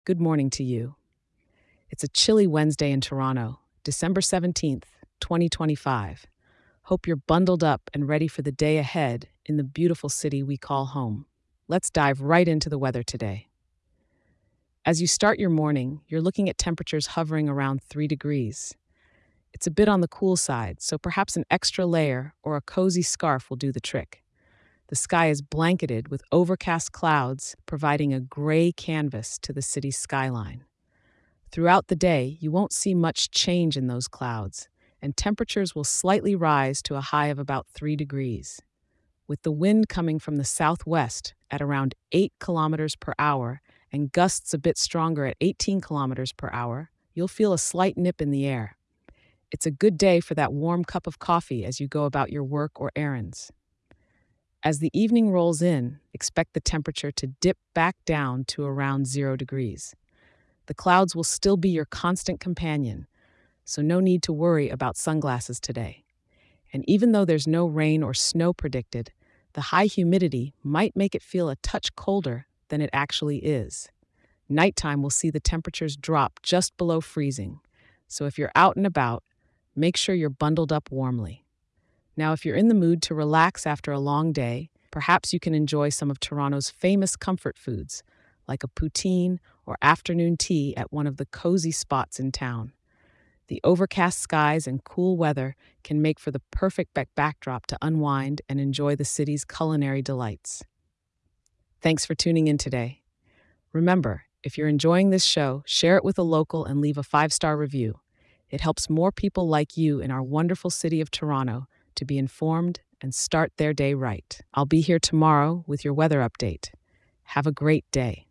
Good morning to you. It's a chilly Wednesday in Toronto, December 17th, 2025. Hope you're bundled up and ready for the day ahead in the beautiful city we call home. Let's dive right into the weather today. As you start your morning, you're looking at temperatures hovering around 3 degrees. It's a bit on the cool side, so perhaps an extra layer or a cozy scarf will do the trick. The sky is blanketed with overcast clouds, providing a gray canvas to the city's skyline. Throughout the day, you won't see much change in those clouds, and temperatures will slightly rise to a high of about 3 degrees. With the wind coming from the southwest at around 8 kilometers per hour and gusts a bit stronger at 18 kilometers per hour, you'll feel a slight nip in the air. It's a good day for that warm cup of coffee as you go about your work or errands. As the evening rolls in, expect the temperature to dip back down to around 0 degrees. The clouds will still be your constant companion, so no need to worry about sunglasses today. And even though there's no rain or snow predicted, the high humidity might make it feel a touch colder than it actually is. Nighttime will see the temperatures drop just below freezing, so if you're out and about, make sure you're bundled up warmly. Now, if you're in the mood to relax after a long day, perhaps you can enjoy some of Toronto's famous comfort foods, like a poutine or afternoon tea at one of the cozy spots in town. The overcast skies and cool weather can make for the perfect backdrop to unwind and enjoy the city's culinary delights. Thanks for tuning in today. Remember, if you're enjoying this show, share it with a local and leave a 5-star review. It helps more people like you in our wonderful city of Toronto to be informed and start their day right. I'll be here tomorrow with your weather update. Have a great day.